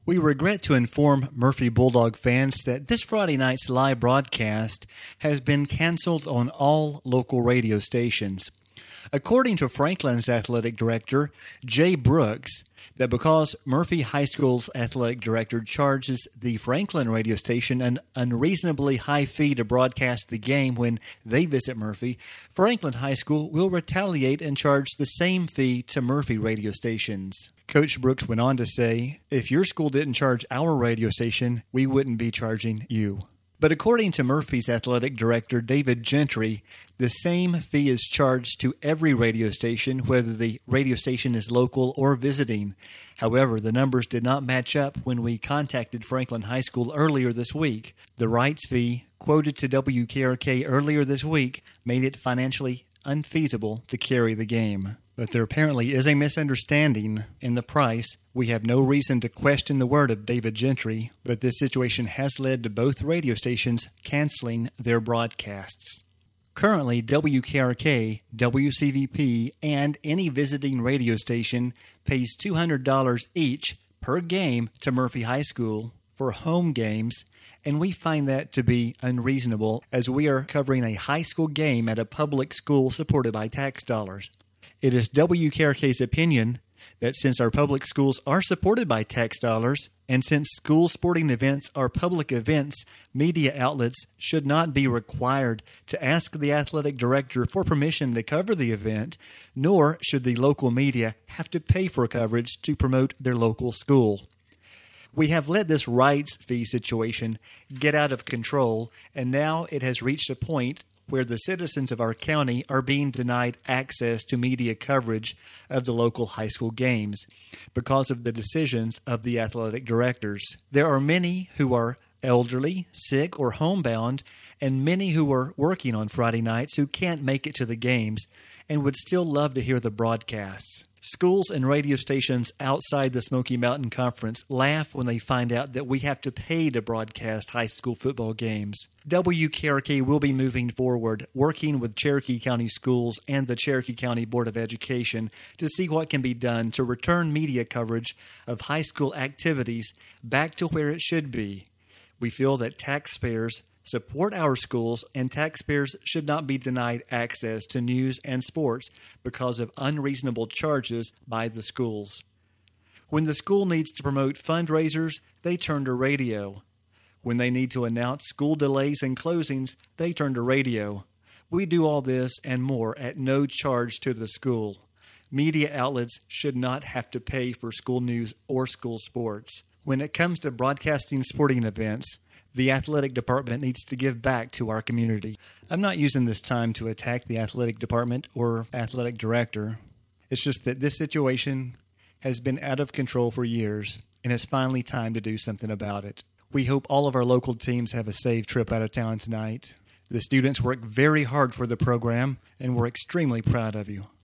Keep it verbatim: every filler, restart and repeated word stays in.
We regret to inform Murphy Bulldog fans that this Friday night's live broadcast has been canceled on all local radio stations. According to Franklin's athletic director, Jay Brooks, that because Murphy High School's athletic director charges the Franklin radio station an unreasonably high fee to broadcast the game when they visit Murphy, Franklin High School will retaliate and charge the same fee to Murphy radio stations. Coach Brooks went on to say, if your school didn't charge our radio station, we wouldn't be charging you. But according to Murphy's athletic director, David Gentry, the same fee is charged to every radio station, whether the radio station is local or visiting. However, the numbers did not match up when we contacted Franklin High School earlier this week. The rights fee, quoted to W K R K earlier this week, made it financially unfeasible to carry the game. But there apparently is a misunderstanding in the price. We have no reason to question the word of David Gentry, but this situation has led to both radio stations canceling their broadcasts. Currently, W K R K, W C V P, and any visiting radio station pays two hundred dollars each per game to Murphy High School for home games, and we find that to be unreasonable as we are covering a high school game at a public school supported by tax dollars. It is W K R K's opinion that since our public schools are supported by tax dollars, and since school sporting events are public events, media outlets should not be required to ask the athletic director for permission to cover the event, nor should the local media have to pay for coverage to promote their local school. We have let this rights fee situation get out of control, and now it has reached a point where the citizens of our county are being denied access to media coverage of the local high school games because of the decisions of the athletic directors. There are many who are elderly, sick, or homebound, and many who are working on Friday nights who can't make it to the games and would still love to hear the broadcasts. Schools and radio stations outside the Smoky Mountain Conference laugh when they find out that we have to pay to broadcast high school football games. W K R K will be moving forward, working with Cherokee County Schools and the Cherokee County Board of Education to see what can be done to return media coverage of high school activities back to where it should be. We feel that taxpayers support our schools, and taxpayers should not be denied access to news and sports because of unreasonable charges by the schools. When the school needs to promote fundraisers, they turn to radio. When they need to announce school delays and closings, they turn to radio. We do all this and more at no charge to the school. Media outlets should not have to pay for school news or school sports. When it comes to broadcasting sporting events, the athletic department needs to give back to our community. I'm not using this time to attack the athletic department or athletic director. It's just that this situation has been out of control for years, and it's finally time to do something about it. We hope all of our local teams have a safe trip out of town tonight. The students work very hard for the program, and we're extremely proud of you.